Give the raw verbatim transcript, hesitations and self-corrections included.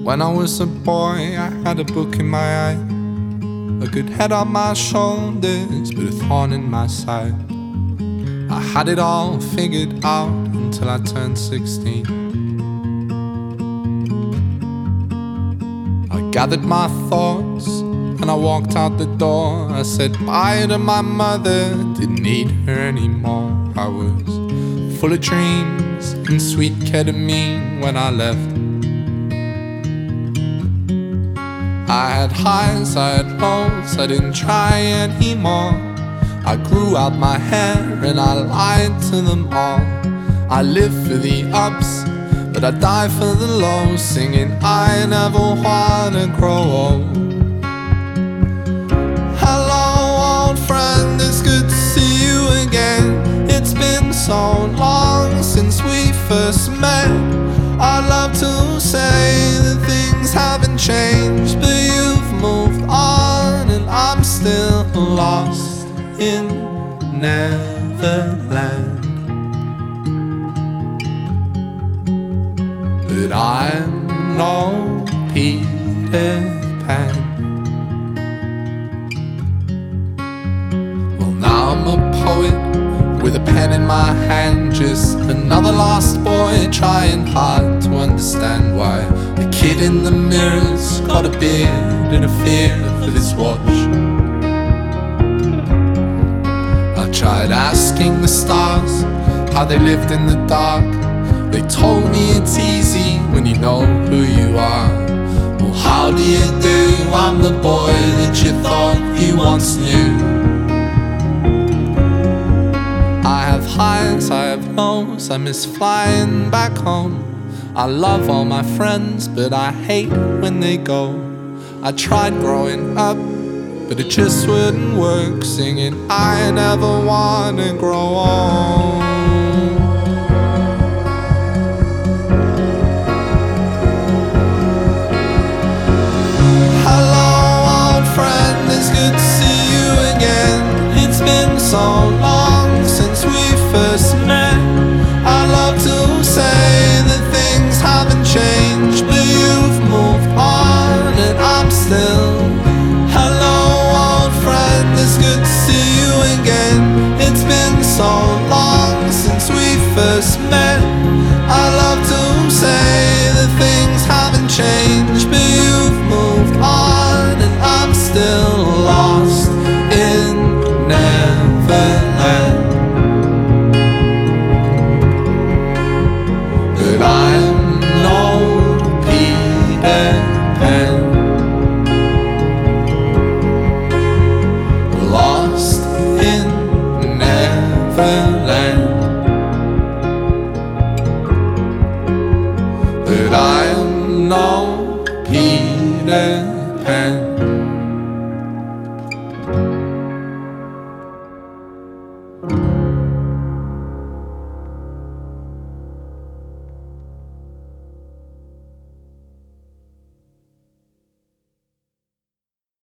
When I was a boy, I had a book in my eye, a good head on my shoulders, but a thorn in my side. I had it all figured out until I turned sixteen. I gathered my thoughts and I walked out the door. I said bye to my mother, didn't need her anymore. I was full of dreams and sweet ketamine when I left. I had highs, I had lows, I didn't try anymore. I grew out my hair and I lied to them all. I live for the ups, but I die for the lows, singing I never wanna grow old. Hello old friend, it's good to see you again. It's been so long since we first met. I'd love to say that things haven't changed, but you've moved on and I'm still lost in Neverland. But I'm no Peter Pan. Well, now I'm a poet with a pen in my hand, just another lost boy trying hard to understand why the kid in the mirror's got a beard and a fear for this watch. I tried asking the stars how they lived in the dark. They told me it's easy when you know who you are. Well, how do you do? I'm the boy that you thought you once knew. I have highs, I have lows, I miss flying back home. I love all my friends, but I hate when they go. I tried growing up, but it just wouldn't work, singing I never wanna grow old. Hello old friend, it's good to see you again. It's been so long since we first met. I love to say that things haven't changed, but you've moved on and I'm still. Hello old friend, it's good to see you again. It's been so long since we first met. I love to say that things haven't changed, but you've moved on and I'm still lost in Neverland. But I'm no Peter Pan, lost in Neverland. But I'm no Peter Pan.